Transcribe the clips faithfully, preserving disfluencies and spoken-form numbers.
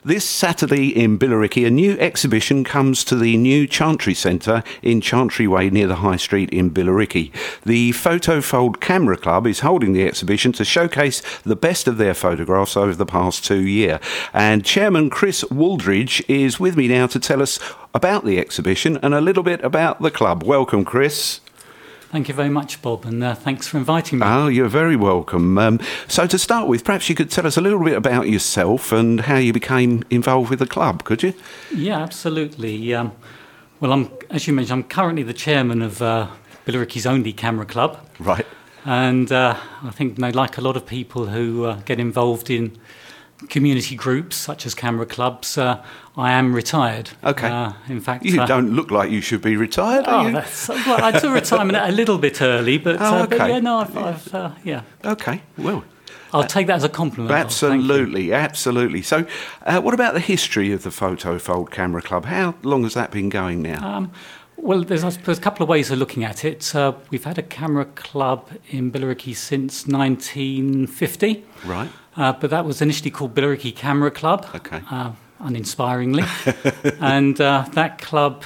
This Saturday in Billericay, a new exhibition comes to the new Chantry Centre in Chantry Way near the High Street in Billericay. The Photofold Camera Club is holding the exhibition to showcase the best of their photographs over the past two years. And Chairman Chris Wooldridge is with me now to tell us about the exhibition and a little bit about the club. Welcome, Chris. Thank you very much, Bob, and uh, thanks for inviting me. Oh, you're very welcome. Um, so to start with, perhaps you could tell us a little bit about yourself and how you became involved with the club, could you? Yeah, absolutely. Um, well, I'm, as you mentioned, I'm currently the chairman of uh, Billericay's only camera club. Right. And uh, I think, you know, like a lot of people who uh, get involved in community groups such as camera clubs, uh, I am retired. Okay. Uh, in fact, you uh, don't look like you should be retired, oh, are you? That's, well, I took retirement a little bit early, but, oh, uh, okay. but yeah, no, I've, I've uh, yeah. Okay, well, I'll take that as a compliment. absolutely, absolutely. So, uh, what about the history of the Photofold Camera Club? How long has that been going now? Um, Well, there's, I suppose, a couple of ways of looking at it. Uh, we've had a camera club in Billericay since nineteen fifty. Right. Uh, but that was initially called Billericay Camera Club, Okay. uh, uninspiringly. and uh, that club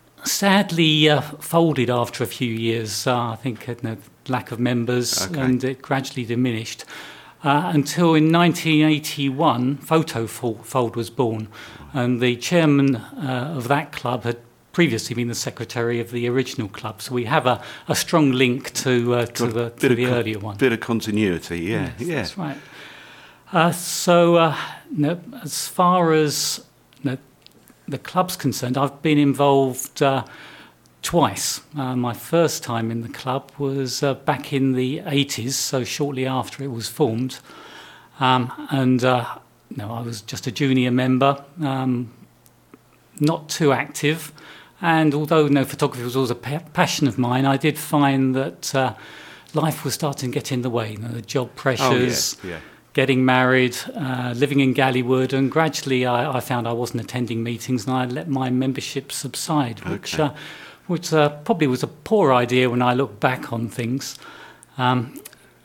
sadly uh, folded after a few years. Uh, I think you know, lack of members, Okay. and it gradually diminished. Uh, until in nineteen eighty-one, Photofold was born. And the chairman uh, of that club had previously been the secretary of the original club, so we have a, a strong link to uh, to the, to the con- earlier one. Bit of continuity, yeah, Yes, yeah. that's right. Uh, so, uh, no, as far as no, the club's concerned, I've been involved uh, twice. Uh, my first time in the club was uh, back in the eighties, so shortly after it was formed, um, and uh, no, I was just a junior member, um, not too active. And although no photography was always a pa- passion of mine, I did find that uh, life was starting to get in the way. You know, the job pressures, Oh, yeah, yeah. getting married, uh, living in Gallywood, and gradually I, I found I wasn't attending meetings, and I let my membership subside, which, Okay. uh, which uh, probably was a poor idea when I look back on things. Um,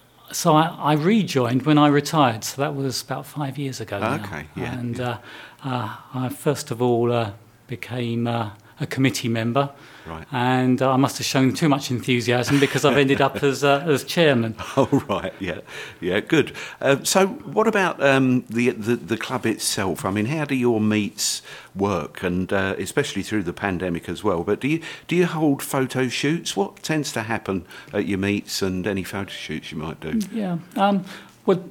so I, I rejoined when I retired, so that was about five years ago now. Okay, yeah, And yeah. Uh, uh, I first of all uh, became uh, a committee member, Right. and uh, I must have shown too much enthusiasm because I've ended up as uh, as chairman. Oh, right, yeah, yeah, good. Uh, so what about um, the, the the club itself? I mean, how do your meets work, and uh, especially through the pandemic as well? But do you do you hold photo shoots? What tends to happen at your meets and any photo shoots you might do? Yeah. Um, well,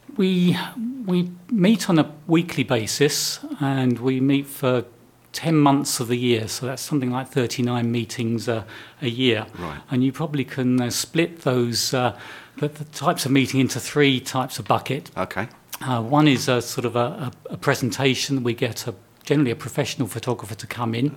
we we meet on a weekly basis, and we meet for ten months of the year, so that's something like thirty-nine meetings uh, a year. Right. And you probably can uh, split those uh, the, the types of meeting into three types of bucket. Okay. Uh, one is a sort of a, a, a presentation. We get a, generally a professional photographer to come in,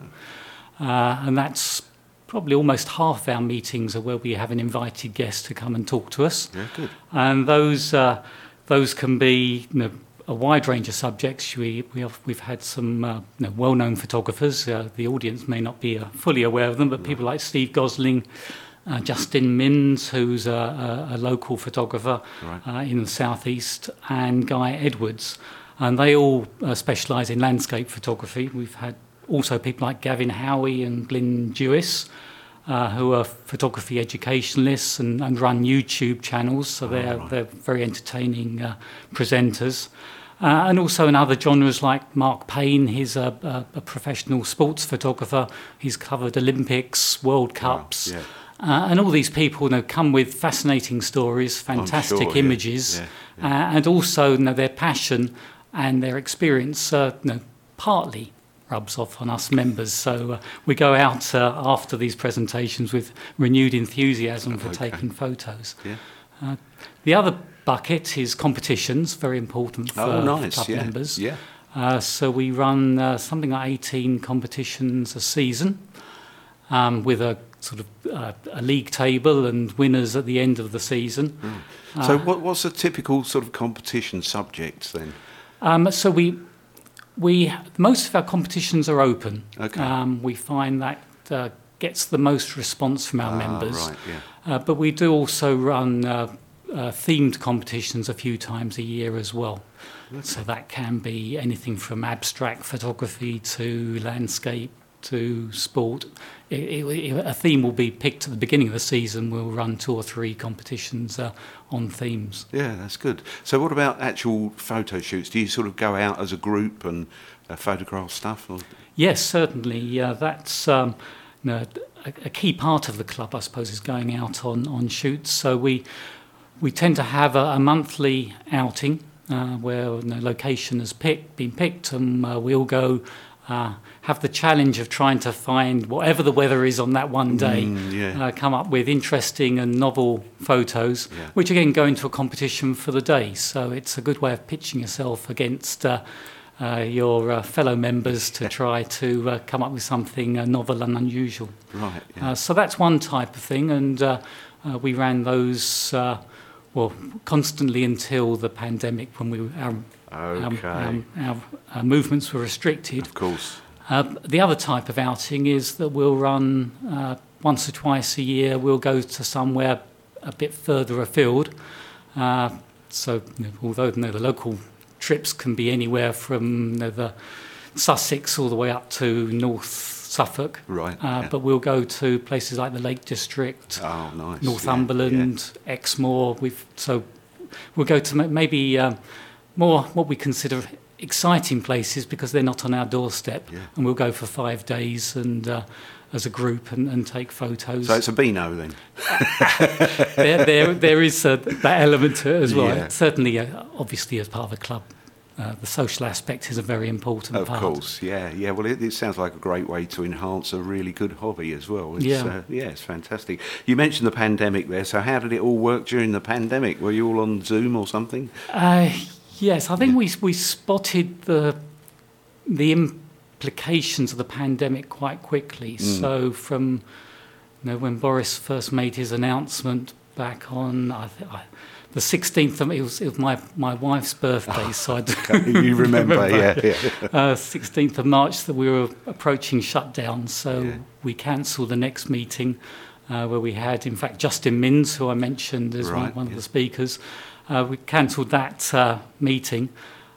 uh, and that's probably almost half of our meetings are where we have an invited guest to come and talk to us. Yeah, good. And those uh, those can be you know, a wide range of subjects. We, we have, we've had some uh, you know, well-known photographers. Uh, the audience may not be uh, fully aware of them, but people like Steve Gosling, uh, Justin Minns, who's a, a, a local photographer Right. uh, in the southeast, and Guy Edwards. And they all uh, specialise in landscape photography. We've had also people like Gavin Howie and Glyn Dewis, uh, who are photography educationalists and, and run YouTube channels, so they're, right. they're very entertaining uh, presenters. Uh, and also in other genres like Mark Payne, he's a, a, a professional sports photographer. He's covered Olympics, World Cups. yeah. Uh, and all these people you know, come with fascinating stories, fantastic sure, yeah, images, yeah, Uh, and also you know, their passion and their experience uh, you know, partly rubs off on us members. So uh, we go out uh, after these presentations with renewed enthusiasm for Okay. taking photos. Yeah. Uh, the other bucket is competitions, very important for Oh, nice. club Yeah. members. Yeah. Uh, so we run uh, something like eighteen competitions a season, um, with a sort of uh, a league table and winners at the end of the season. Mm. So, what, what's a typical sort of competition subject then? Um, so we we most of our competitions are open. Okay. Um, we find that uh, gets the most response from our Ah, members. right, yeah. Uh, but we do also run uh, uh, themed competitions a few times a year as well. So that can be anything from abstract photography to landscape to sport. It, it, a theme will be picked at the beginning of the season. We'll run two or three competitions uh, on themes. Yeah, that's good. So what about actual photo shoots? Do you sort of go out as a group and uh, photograph stuff? Or? Yes, certainly. Uh, that's um, you know, a, a key part of the club, I suppose, is going out on, on shoots. So we we tend to have a, a monthly outing uh, where you know, location has picked, been picked, and uh, we'll go uh, have the challenge of trying to find whatever the weather is on that one day, mm, yeah. uh, come up with interesting and novel photos, yeah. which again go into a competition for the day. So it's a good way of pitching yourself against uh, uh, your uh, fellow members to try to uh, come up with something uh, novel and unusual. Right. Yeah. Uh, so that's one type of thing, and uh, uh, we ran those uh, well constantly until the pandemic, when we our okay. our, our, our movements were restricted. Of course. Uh, the other type of outing is that we'll run uh, once or twice a year. We'll go to somewhere a bit further afield. Uh, so, you know, although you know, the local trips can be anywhere from you know, the Sussex all the way up to North Suffolk. Right. Uh, yeah. But we'll go to places like the Lake District, oh, nice. Northumberland, yeah. Exmoor. We've so we'll go to maybe um, more what we consider exciting places because they're not on our doorstep, yeah. and we'll go for five days and uh, as a group and, and take photos. So it's a Beano then? there, there, there is uh, that element to it as well. Yeah. Certainly, uh, obviously, as part of the club, uh, the social aspect is a very important of part. Of course, yeah, yeah. Well, it, it sounds like a great way to enhance a really good hobby as well. It's, yeah, uh, yeah, it's fantastic. You mentioned the pandemic there. So how did it all work during the pandemic? Were you all on Zoom or something? Uh, Yes, I think yeah. we we spotted the the implications of the pandemic quite quickly. Mm. So from you know when Boris first made his announcement back on I th- I, the sixteenth of it was, it was my, my wife's birthday, oh, so I do okay. You remember, remember yeah, yeah. Uh, sixteenth of March that we were approaching shutdown. So yeah. we cancelled the next meeting uh, where we had, in fact, Justin Minns, who I mentioned as right, one, one yeah. of the speakers. Uh, we cancelled that uh, meeting,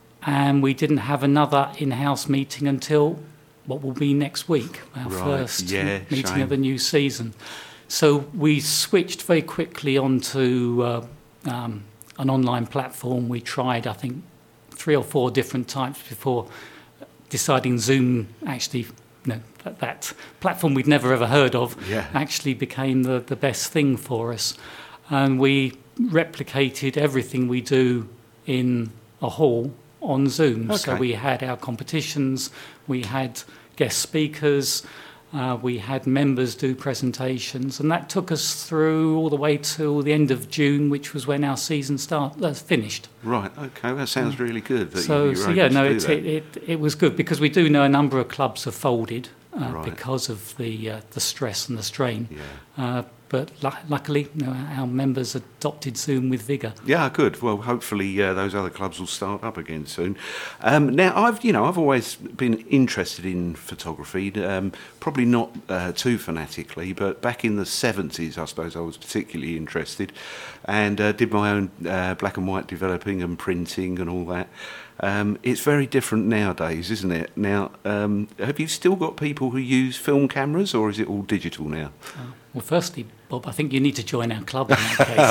and we didn't have another in-house meeting until what will be next week, our right. first yeah, meeting shame. of the new season. So we switched very quickly onto uh, um, an online platform. We tried, I think, three or four different types before deciding Zoom actually, you know, that, that platform we'd never ever heard of yeah. actually became the, the best thing for us. And we replicated everything we do in a hall on Zoom. Okay. So we had our competitions, we had guest speakers, uh, we had members do presentations, and that took us through all the way till the end of June, which was when our season start uh, finished. Right. Okay. That sounds really good. That so, you, you were so able yeah, to no, do it, that. it it it was good because we do know a number of clubs have folded uh, right. because of the uh, the stress and the strain. Yeah. Uh, But lu- luckily, you know, our members adopted Zoom with vigour. Yeah, good. Well, hopefully uh, those other clubs will start up again soon. Um, now, I've you know I've always been interested in photography. Um, probably not uh, too fanatically, but back in the seventies, I suppose I was particularly interested, and uh, did my own uh, black and white developing and printing and all that. Um, it's very different nowadays, isn't it? Now, um, have you still got people who use film cameras, or is it all digital now? Uh, well, firstly, Bob, I think you need to join our club in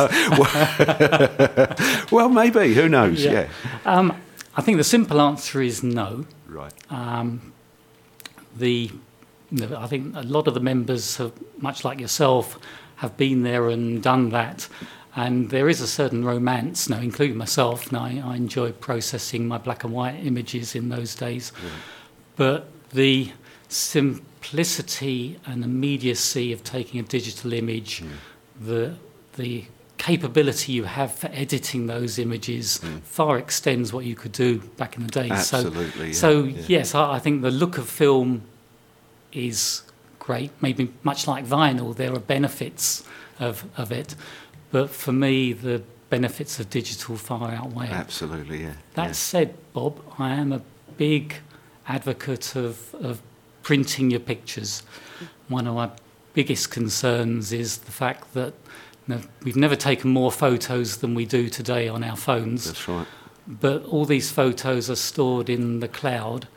that case. Well, maybe. Who knows? Yeah. yeah. Um, I think the simple answer is no. Right. Um, the, you know, I think a lot of the members, have, much like yourself, have been there and done that. And there is a certain romance, now, including myself. Now, I, I enjoy processing my black and white images in those days. Yeah. But the simplicity and immediacy of taking a digital image, mm. the the capability you have for editing those images mm. far extends what you could do back in the day. Absolutely. So, yeah. so yeah. yes, I, I think the look of film is great. Maybe much like vinyl, there are benefits of, of it. But for me, the benefits of digital far outweigh it. Absolutely, yeah. That yeah. said, Bob, I am a big advocate of, of printing your pictures. One of my biggest concerns is the fact that you know, we've never taken more photos than we do today on our phones. That's right. but all these photos are stored in the cloud,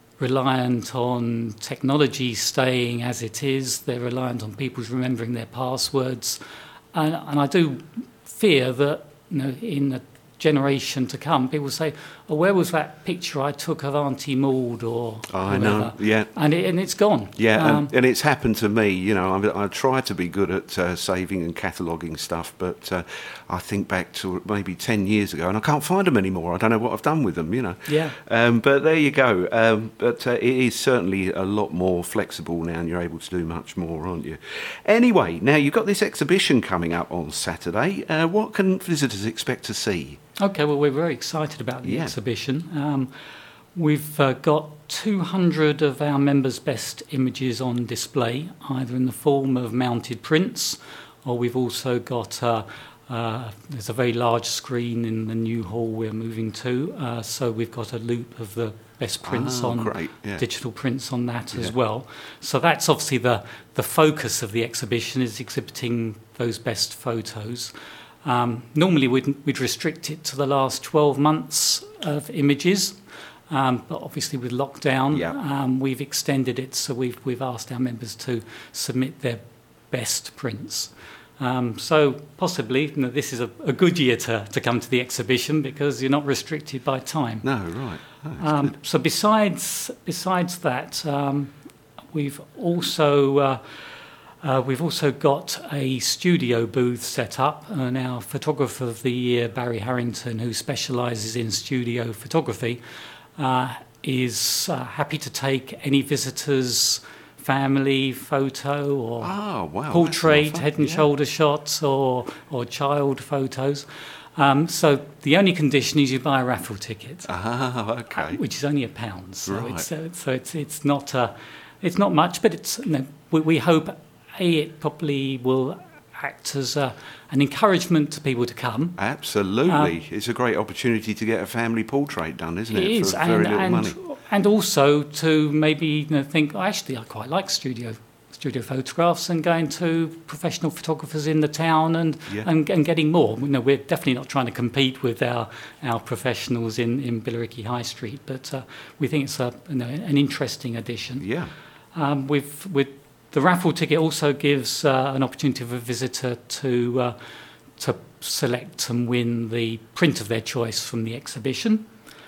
reliant on technology staying as it is. They're reliant on people remembering their passwords. And, and I do fear that, you know, in the generation to come, people say, oh, where was that picture I took of Auntie Maud or I whoever? know, yeah. And, it, and it's gone. Yeah, Um, and, and it's happened to me. You know, I, I try to be good at uh, saving and cataloguing stuff, but uh, I think back to maybe ten years ago, and I can't find them anymore. I don't know what I've done with them, you know. Yeah. Um, but there you go. Um, but uh, it is certainly a lot more flexible now, and you're able to do much more, aren't you? Anyway, now you've got this exhibition coming up on Saturday. Uh, what can visitors expect to see? Okay, well, we're very excited about the Yeah. exhibition. Um, we've uh, got two hundred of our members' best images on display, either in the form of mounted prints, or we've also got, uh, uh, there's a very large screen in the new hall we're moving to, uh, so we've got a loop of the best prints Oh, on, great, yeah. digital prints on that as Yeah. well. So that's obviously the, the focus of the exhibition, is exhibiting those best photos. Um, normally we'd, we'd restrict it to the last twelve months of images, um, but obviously with lockdown, Yeah. um, we've extended it, so we've, we've asked our members to submit their best prints. Um, so possibly, you know, this is a, a good year to, to come to the exhibition because you're not restricted by time. No, right. Oh, that's Um, good. so besides besides that, um, we've also uh, uh, we've also got a studio booth set up, and our photographer of the year, Barry Harrington, who specialises in studio photography, uh, is uh, happy to take any visitors' family photo or Oh, wow. portrait, that's a lot of head fun, and yeah. shoulder shots, or or child photos. Um, so the only condition is you buy a raffle ticket, Ah, okay. which is only a pound. So Right. it's uh, so it's it's not uh, it's not much, but it's, you know, we, we hope a it probably will act as a, an encouragement to people to come. Absolutely. it's a great opportunity to get a family portrait done, isn't it? It is, For very and little and, money. and also to maybe, you know, think, oh, actually, I quite like studio studio photographs, and going to professional photographers in the town and Yeah. and, and getting more. You know, we're definitely not trying to compete with our our professionals in in Billericay High Street, but uh, we think it's a, you know, an interesting addition. Yeah. Um, with with the raffle ticket also gives uh, an opportunity for a visitor to uh, to select and win the print of their choice from the exhibition.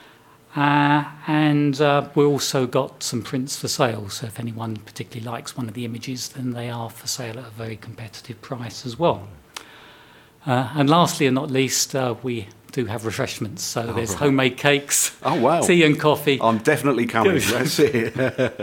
Uh, and uh, we've also got some prints for sale, so if anyone particularly likes one of the images, then they are for sale at a very competitive price as well. Uh, and lastly and not least, uh, we do have refreshments, so Oh, there's right. homemade cakes, Oh, wow. tea and coffee. I'm definitely coming. Good. That's it.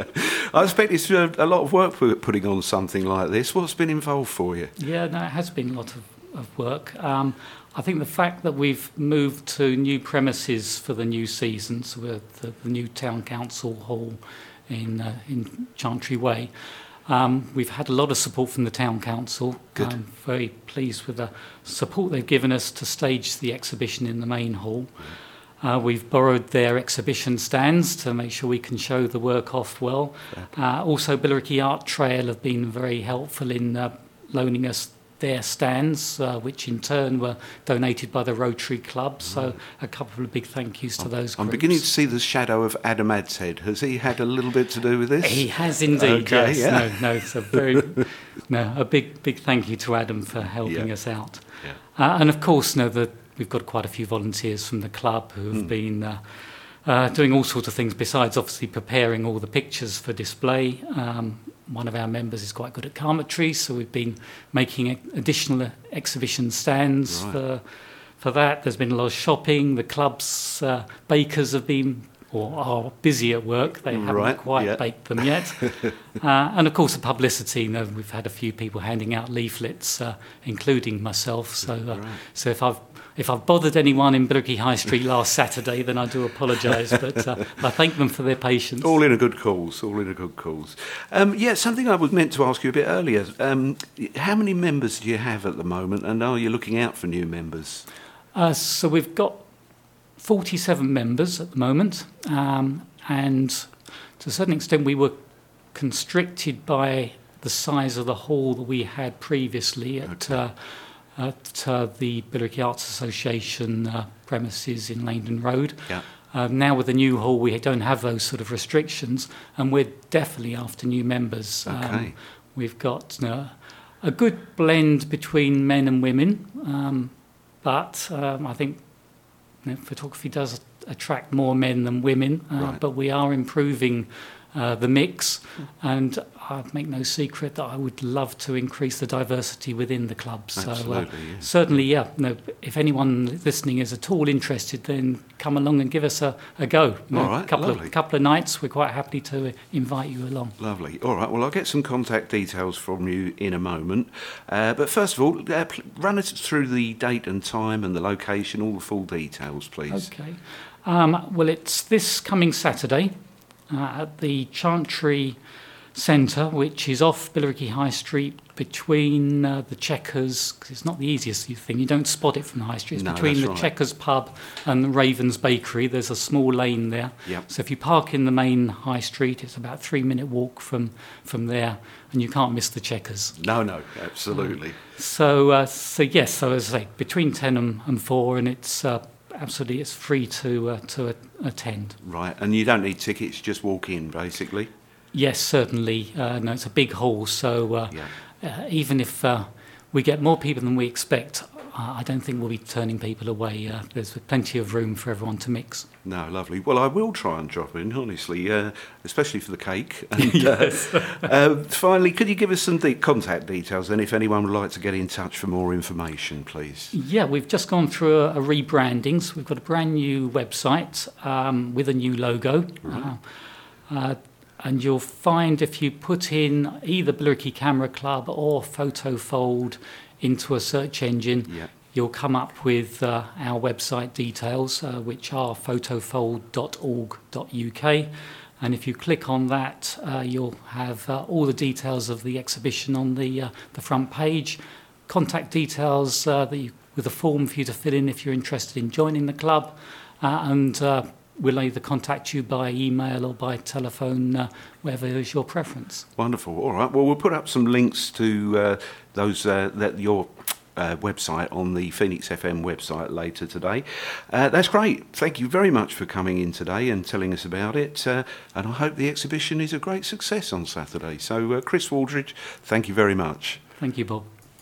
I expect it's a, a lot of work pu- putting on something like this. What's been involved for you? Yeah, no, it has been a lot of, of work. Um, I think the fact that we've moved to new premises for the new season, so we're at the, the new town council hall in uh, in Chantry Way, um, we've had a lot of support from the town council. Good. I'm very pleased with the support they've given us to stage the exhibition in the main hall. Uh, we've borrowed their exhibition stands to make sure we can show the work off well. Uh, also, Billericay Art Trail have been very helpful in uh, loaning us their stands, uh, which in turn were donated by the Rotary Club. So a couple of big thank yous to those I'm groups. beginning to see the shadow of Adam Adshead. Has he had a little bit to do with this? He has indeed, Okay, yes. yeah. No, no, it's a very, no, a big, big thank you to Adam for helping Yeah. us out. Yeah. Uh, and of course, no, the, we've got quite a few volunteers from the club who have Mm. been uh, uh, doing all sorts of things besides obviously preparing all the pictures for display. Um, one of our members is quite good at carpentry, so we've been making a- additional exhibition stands Right. for for that. There's been a lot of shopping. The club's uh, bakers have been or are busy at work. They haven't Right, quite yeah. baked them yet. uh, and of course, the publicity. You know, we've had a few people handing out leaflets, uh, including myself. So, uh, Right. so if I've if I've bothered anyone in Billericay High Street last Saturday, then I do apologise. But uh, I thank them for their patience. All in a good cause, all in a good cause. Um, yeah, something I was meant to ask you a bit earlier. Um, how many members do you have at the moment, and are you looking out for new members? Uh, so we've got forty-seven members at the moment, um, and to a certain extent we were constricted by the size of the hall that we had previously at Okay. uh, at uh, the Billericay Arts Association uh, premises in Langdon Road. Yeah. Uh, now with the new hall, we don't have those sort of restrictions, and we're definitely after new members. Okay. Um, we've got uh, a good blend between men and women, um, but um, I think you know, photography does attract more men than women, uh, Right. but we are improving uh, the mix, and I make no secret that I would love to increase the diversity within the club. So uh, Absolutely, yeah. certainly, yeah, no, if anyone listening is at all interested, then come along and give us a, a go. You know, All right, a couple lovely. of, couple of nights, we're quite happy to invite you along. Lovely. All right. Well, I'll get some contact details from you in a moment. Uh, but first of all, uh, pl- run us through the date and time and the location, all the full details, please. Okay. Um, well, it's this coming Saturday uh, at the Chantry Centre, which is off Billericay High Street between uh, the Chequers, because it's not the easiest thing, you don't spot it from the High Street, it's No, between that's the right. Chequers pub and the Ravens Bakery. There's a small lane there. Yep. So if you park in the main High Street, it's about a three minute walk from, from there, and you can't miss the Chequers. No, no, absolutely. So, uh, so yes, so as I say, between ten and, and four, and it's uh, absolutely it's free to uh, to a- attend. Right. And you don't need tickets, just walk in, basically. Yes, certainly. Uh, no, it's a big hall, so uh, Yeah. uh, even if uh, we get more people than we expect, uh, I don't think we'll be turning people away. Uh, there's plenty of room for everyone to mix. No, lovely. Well, I will try and drop in, honestly, uh, especially for the cake. And, Yes. uh, uh, finally, could you give us some de- contact details then if anyone would like to get in touch for more information, please? Yeah, we've just gone through a, a rebranding, so we've got a brand new website um, with a new logo. Uh, uh, and you'll find if you put in either Billericay Camera Club or PhotoFold into a search engine, Yeah. you'll come up with uh, our website details, uh, which are photofold dot org dot U K. And if you click on that, uh, you'll have uh, all the details of the exhibition on the uh, the front page, contact details uh, that you, with a form for you to fill in if you're interested in joining the club, uh, and uh, we'll either contact you by email or by telephone, uh, whatever is your preference. Wonderful. All right. Well, we'll put up some links to uh, those uh, that your uh, website on the Phoenix F M website later today. Uh, that's great. Thank you very much for coming in today and telling us about it. Uh, and I hope the exhibition is a great success on Saturday. So, uh, Chris Waldridge, thank you very much. Thank you, Bob.